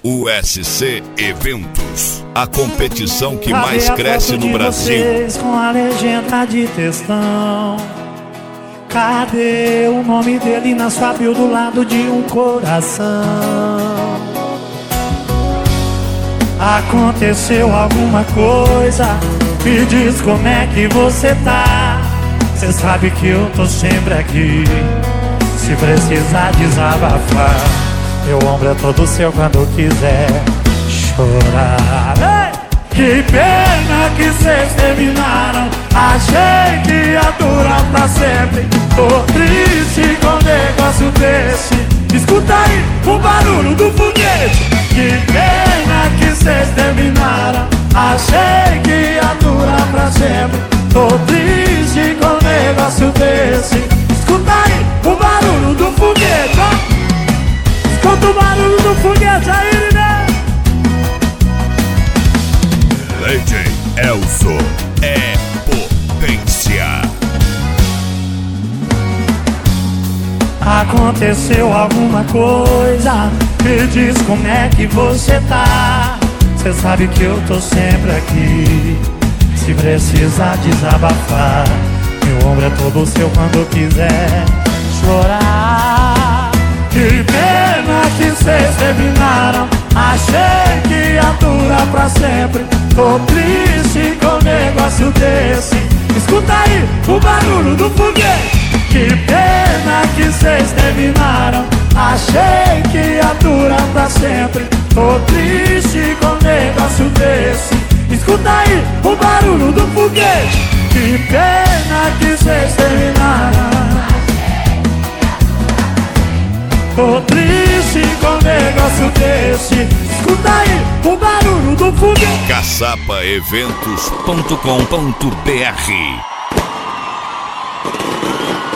USC Eventos, a competição que mais cresce no Brasil. Com a legenda de textão, cadê o nome dele na sua bio do lado de um coração? Aconteceu alguma coisa? Me diz como é que você tá. Cê sabe que eu tô sempre aqui, se precisar desabafar. Meu ombro é todo seu quando quiser chorar. Ei! Que pena que cês terminaram, achei que ia durar pra sempre. Tô triste com um negócio desse. Escuta aí o barulho do foguete. Que pena que cês terminaram, achei que ia durar pra sempre. Tô triste com um negócio desse. Escuta aí o barulho do foguete, ó. Escuta o barulho do foguete aí, né? DJ Elzo é potência. Aconteceu alguma coisa? Me diz como é que você tá. Cê sabe que eu tô sempre aqui, se precisar desabafar. Meu ombro é todo seu quando quiser chorar. Que pena que cês terminaram, achei que ia durar pra sempre. Tô triste com um negócio desse. Escuta aí o barulho do foguete. Que pena que cês terminaram, achei que ia durar pra sempre. Tô triste com um negócio desse. Escuta aí o barulho do foguete. Que pena que cês terminaram, tô triste com um negócio desse. Escuta aí o barulho do foguete. caçapaeventos.com.br